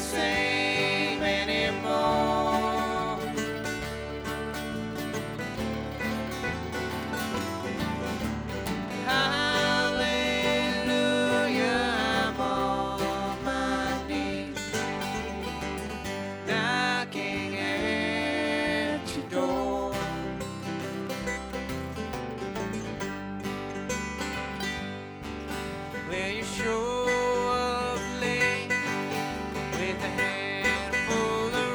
same anymore. Hallelujah, I'm on my knees, knocking at your door. Where you show up late with a handful of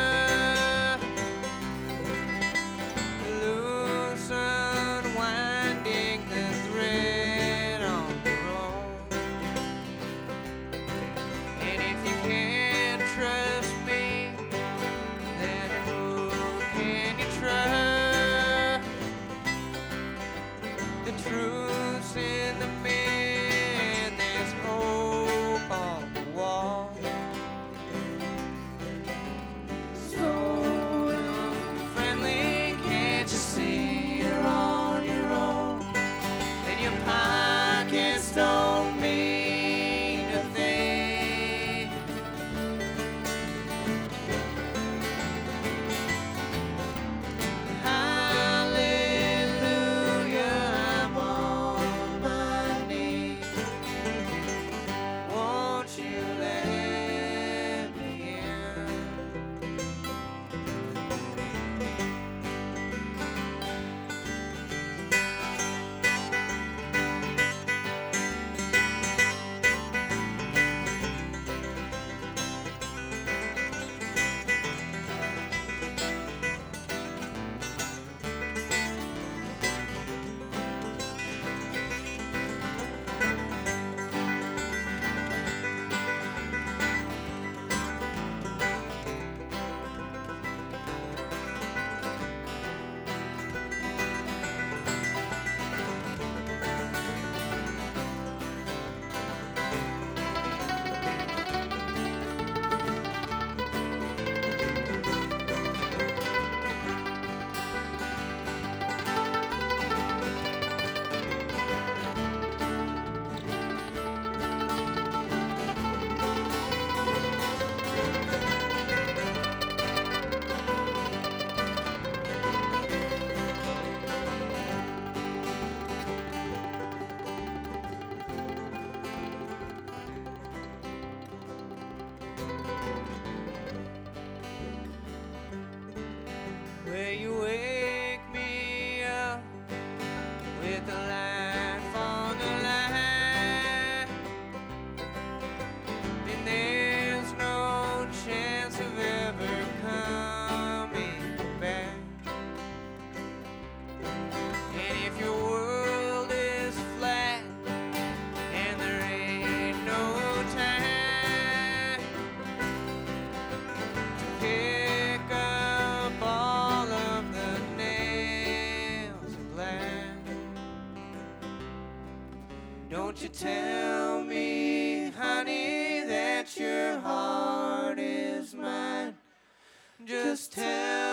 rough, loose unwinding the thread on the road. And if you can't trust me, then who can you trust? The truth's in the man, there's hope on the wall. So friendly, can't you see you're on your own? And your pockets don't mean a thing. Hallelujah, I'm on my knees. Won't you let me in? Where you wake me up with the life on the line, and there's no chance of ever coming back. And if your world is flat and there ain't no time to pick up all of the nails of glass, don't you tell me, honey, that your heart is mine. Just tell